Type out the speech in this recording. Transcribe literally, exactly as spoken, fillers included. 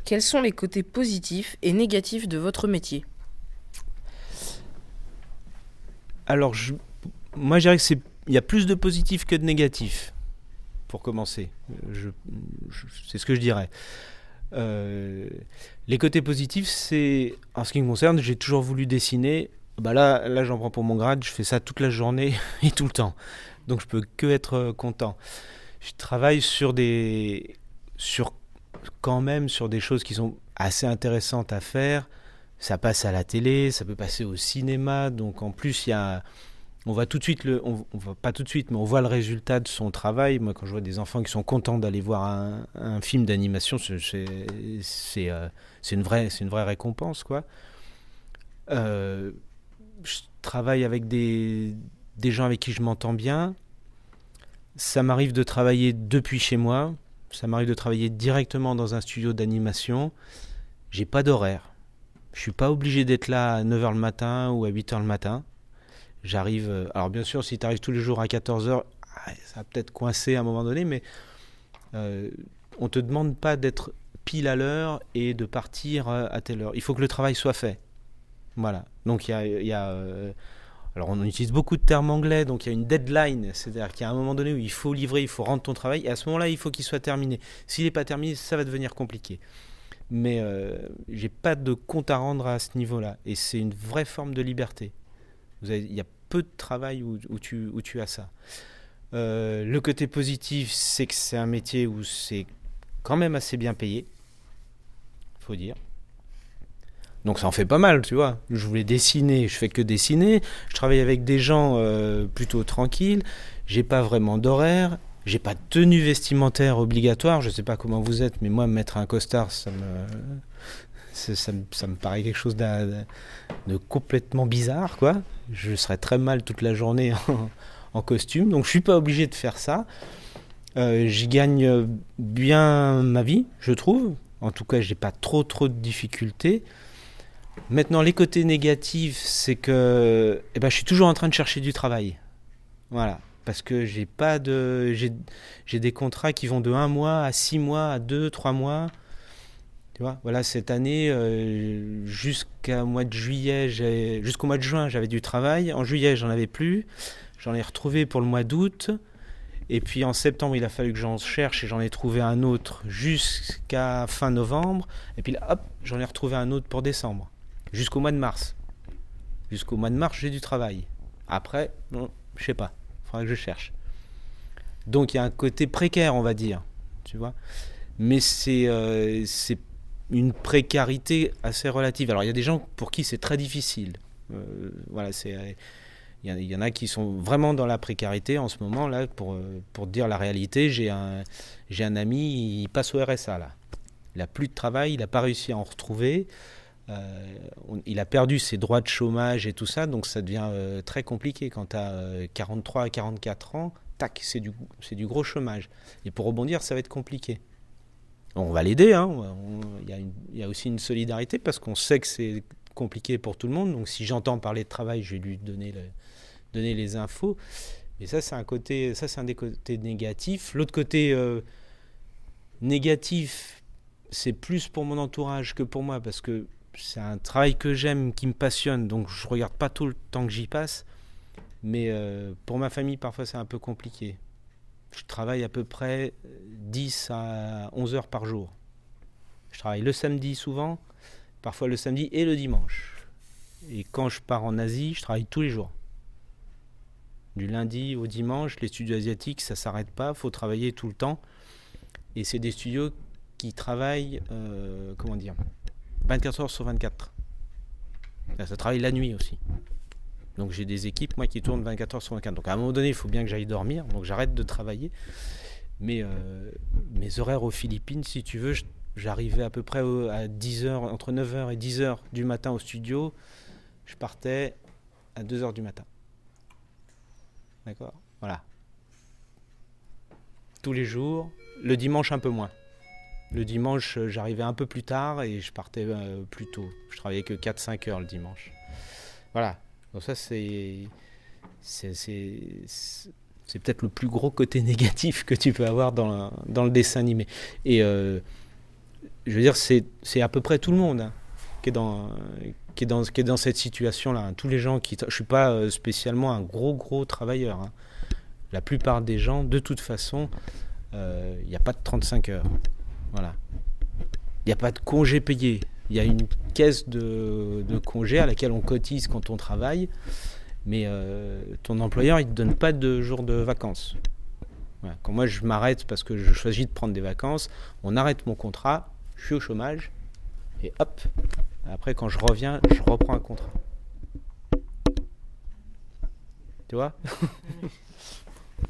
Quels sont les côtés positifs et négatifs de votre métier ? Alors, je, moi, je dirais qu'il y a plus de positifs que de négatifs, pour commencer. Je, je, c'est ce que je dirais. Euh, les côtés positifs, c'est, en ce qui me concerne, j'ai toujours voulu dessiner. Bah là, là, j'en prends pour mon grade, je fais ça toute la journée et tout le temps. Donc, je peux que être content. Je travaille sur des, sur quand même sur des choses qui sont assez intéressantes à faire. Ça passe à la télé, ça peut passer au cinéma. Donc, en plus, il y a, on voit tout de suite le, on, on voit pas tout de suite, mais on voit le résultat de son travail. Moi, quand je vois des enfants qui sont contents d'aller voir un, un film d'animation, c'est, c'est, c'est, euh, c'est une vraie, c'est une vraie récompense, quoi. Euh, je travaille avec des, des gens avec qui je m'entends bien. Ça m'arrive de travailler depuis chez moi. Ça m'arrive de travailler directement dans un studio d'animation. J'ai pas d'horaire. Je suis pas obligé d'être là à neuf heures le matin ou à huit heures le matin. J'arrive. Alors bien sûr, si tu arrives tous les jours à quatorze heures, ça va peut-être coincer à un moment donné, mais euh, on te demande pas d'être pile à l'heure et de partir à telle heure. Il faut que le travail soit fait. Voilà. Donc il y a, y a euh, alors on utilise beaucoup de termes anglais, donc il y a une deadline, c'est-à-dire qu'il y a un moment donné où il faut livrer, il faut rendre ton travail, et à ce moment-là, il faut qu'il soit terminé. S'il n'est pas terminé, ça va devenir compliqué. Mais euh, j'ai pas de compte à rendre à ce niveau-là, et c'est une vraie forme de liberté. Vous avez, il y a peu de travail où, où, tu, où tu as ça. Euh, le côté positif, c'est que c'est un métier où c'est quand même assez bien payé, faut dire. Donc ça en fait pas mal, tu vois. Je voulais dessiner, je fais que dessiner. Je travaille avec des gens euh, plutôt tranquilles. J'ai pas vraiment d'horaire. J'ai pas de tenue vestimentaire obligatoire. Je sais pas comment vous êtes, mais moi, mettre un costard, ça me, ça, ça, me, ça me paraît quelque chose de, de complètement bizarre, quoi. Je serais très mal toute la journée en, en costume. Donc je suis pas obligé de faire ça. Euh, j'y gagne bien ma vie, je trouve. En tout cas, j'ai pas trop trop de difficultés. Maintenant, les côtés négatifs, c'est que eh ben, je suis toujours en train de chercher du travail. Voilà. Parce que j'ai pas de. J'ai, j'ai des contrats qui vont de un mois à six mois, à deux, trois mois. Tu vois, voilà, cette année, euh, jusqu'au mois de juillet, j'ai, jusqu'au mois de juin, j'avais du travail. En juillet, j'en avais plus. J'en ai retrouvé pour le mois d'août. Et puis en septembre, il a fallu que j'en cherche et j'en ai trouvé un autre jusqu'à fin novembre. Et puis là, hop, j'en ai retrouvé un autre pour décembre. Jusqu'au mois de mars. Jusqu'au mois de mars, j'ai du travail. Après, bon, je sais pas. Il faudra que je cherche. Donc il y a un côté précaire, on va dire. Tu vois. Mais c'est, euh, c'est une précarité assez relative. Alors il y a des gens pour qui c'est très difficile. Euh, voilà, c'est... Il y en a qui sont vraiment dans la précarité en ce moment. Là, pour, pour dire la réalité, j'ai un, j'ai un ami, il passe au R S A. Là. Il n'a plus de travail, il n'a pas réussi à en retrouver. Euh, on, il a perdu ses droits de chômage et tout ça, donc ça devient euh, très compliqué. Quand tu as euh, quarante-trois à quarante-quatre ans, tac, c'est du, c'est du gros chômage. Et pour rebondir, ça va être compliqué. On va l'aider. Hein. Il y a une, il y a aussi une solidarité parce qu'on sait que c'est compliqué pour tout le monde. Donc si j'entends parler de travail, je vais lui donner, le, donner les infos. Mais ça, c'est un côté, ça, c'est un des côtés négatifs. L'autre côté euh, négatif, c'est plus pour mon entourage que pour moi parce que c'est un travail que j'aime, qui me passionne. Donc je regarde pas tout le temps que j'y passe. Mais euh, pour ma famille, parfois, c'est un peu compliqué. Je travaille à peu près dix à onze heures par jour. Je travaille le samedi souvent, parfois le samedi et le dimanche. Et quand je pars en Asie, je travaille tous les jours. Du lundi au dimanche, les studios asiatiques, ça ne s'arrête pas, il faut travailler tout le temps. Et c'est des studios qui travaillent, euh, comment dire, vingt-quatre heures sur vingt-quatre. Ça travaille la nuit aussi. Donc j'ai des équipes, moi, qui tournent vingt-quatre heures sur vingt-quatre. Donc à un moment donné, il faut bien que j'aille dormir, donc j'arrête de travailler. Mais euh, mes horaires aux Philippines, si tu veux, j'arrivais à peu près à dix heures, entre neuf heures et dix heures du matin au studio. Je partais à deux heures du matin. D'accord ? Voilà. Tous les jours. Le dimanche, un peu moins. Le dimanche, j'arrivais un peu plus tard et je partais euh, plus tôt. Je travaillais que quatre à cinq heures le dimanche. Voilà. Donc ça, c'est, c'est, c'est, c'est peut-être le plus gros côté négatif que tu peux avoir dans, dans le dessin animé. Et euh, je veux dire, c'est, c'est à peu près tout le monde hein, qui est dans, qui est dans, qui est dans cette situation-là. Hein. Tous les gens qui, je suis pas euh, spécialement un gros gros travailleur. Hein. La plupart des gens, de toute façon, il euh, n'y a pas de trente-cinq heures. Voilà. Il n'y a pas de congé payé. Il y a une caisse de, de congé à laquelle on cotise quand on travaille, mais euh, ton employeur, il ne te donne pas de jours de vacances. Voilà. Quand moi, je m'arrête parce que je choisis de prendre des vacances, on arrête mon contrat, je suis au chômage, et hop, après, quand je reviens, je reprends un contrat. Tu vois ?